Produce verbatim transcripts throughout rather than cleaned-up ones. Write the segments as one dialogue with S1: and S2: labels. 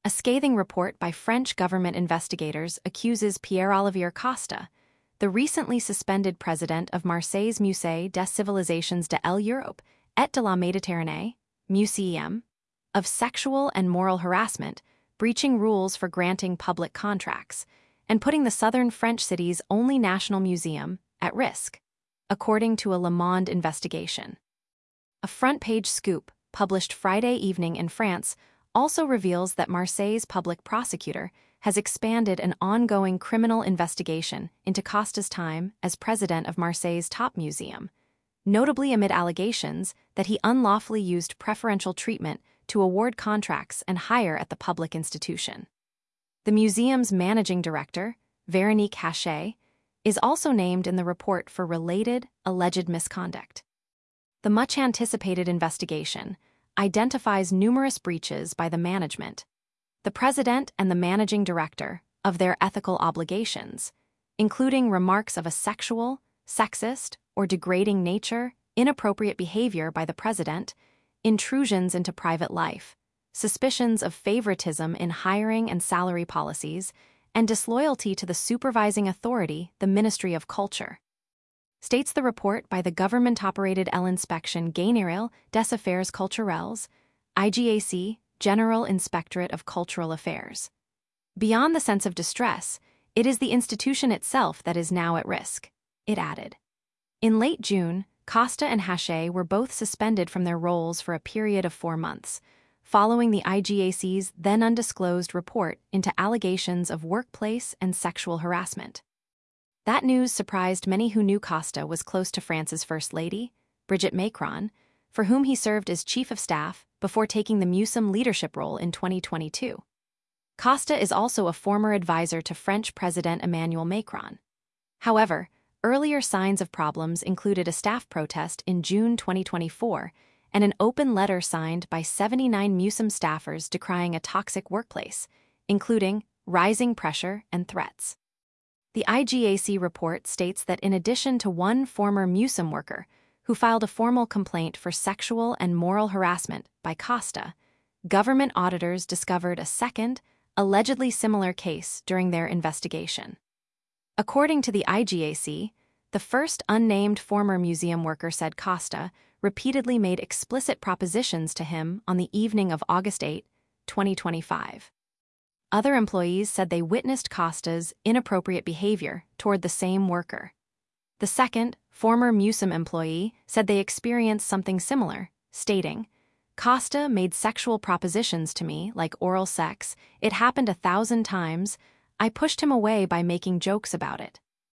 S1: A scathing report by French government investigators accuses Pierre-Olivier Costa, the recently suspended president of Marseille's Musée des Civilisations de l'Europe et de la Méditerranée, MUSEM, of sexual and moral harassment, breaching rules for granting public contracts, and putting the southern French city's only national museum at risk, according to a Le Monde investigation. A front-page scoop published Friday evening in France also reveals that Marseille's public prosecutor has expanded an ongoing criminal investigation into Costa's time as president of Marseille's top museum, notably amid allegations that he unlawfully used preferential treatment to award contracts and hire at the public institution. The museum's managing director, Véronique Hachet, is also named in the report for related, alleged misconduct. The much-anticipated investigation identifies numerous breaches by the management, the president and the managing director, of their ethical obligations, including remarks of a sexual, sexist, or degrading nature, inappropriate behavior by the president, intrusions into private life, suspicions of favoritism in hiring and salary policies, and disloyalty to the supervising authority, the Ministry of Culture. States the report by the government-operated L'Inspection Générale des Affaires Culturelles, I G A C, General Inspectorate of Cultural Affairs. Beyond the sense of distress, it is the institution itself that is now at risk, it added. In late June, Costa and Hachet were both suspended from their roles for a period of four months, following the I G A C's then undisclosed report into allegations of workplace and sexual harassment. That news surprised many who knew Costa was close to France's First Lady, Brigitte Macron, for whom he served as chief of staff before taking the MUSEM leadership role in twenty twenty-two. Costa is also a former advisor to French President Emmanuel Macron. However, earlier signs of problems included a staff protest in June twenty twenty-four and an open letter signed by seventy-nine MUSEM staffers decrying a toxic workplace, including rising pressure and threats. The I G A C report states that in addition to one former MUSEM worker who filed a formal complaint for sexual and moral harassment by Costa, government auditors discovered a second, allegedly similar case during their investigation. According to the I G A C, the first unnamed former museum worker said Costa repeatedly made explicit propositions to him on the evening of August eighth, twenty twenty-five. Other employees said they witnessed Costa's inappropriate behavior toward the same worker. The second, former MUSEM employee, said they experienced something similar, stating, "Costa made sexual propositions to me, like oral sex. It happened a thousand times. I pushed him away by making jokes about it."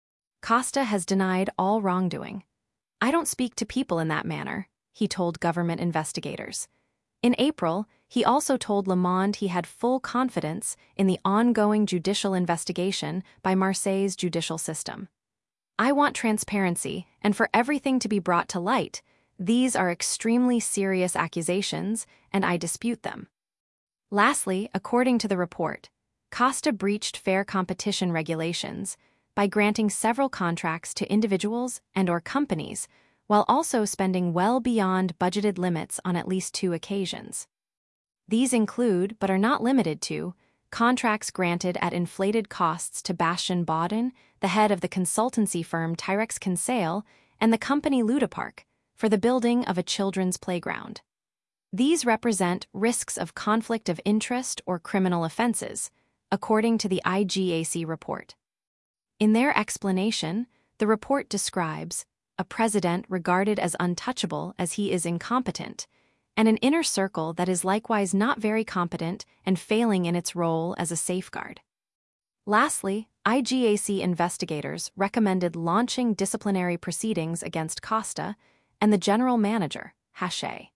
S1: Costa has denied all wrongdoing. "I don't speak to people in that manner," he told government investigators. In April, he also told Le Monde he had full confidence in the ongoing judicial investigation by Marseille's judicial system. "I want transparency and for everything to be brought to light. These are extremely serious accusations, and I dispute them." Lastly, according to the report, Costa breached fair competition regulations by granting several contracts to individuals and/or companies, while also spending well beyond budgeted limits on at least two occasions. These include, but are not limited to, contracts granted at inflated costs to Bastien Baudin, the head of the consultancy firm Tyrex Conseil, and the company Ludapark, for the building of a children's playground. These represent risks of conflict of interest or criminal offenses, according to the I G A C report. In their explanation, the report describes a president regarded as untouchable as he is incompetent, and an inner circle that is likewise not very competent and failing in its role as a safeguard. Lastly, I G A C investigators recommended launching disciplinary proceedings against Costa and the general manager, Hachet.